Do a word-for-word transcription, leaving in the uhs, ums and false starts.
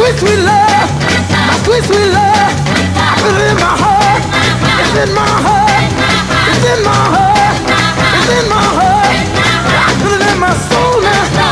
sweet, sweet love, my sweet, sweet love. I put it in my heart, it's in my heart, it's in my heart, it's in my heart. I put it in my soul now.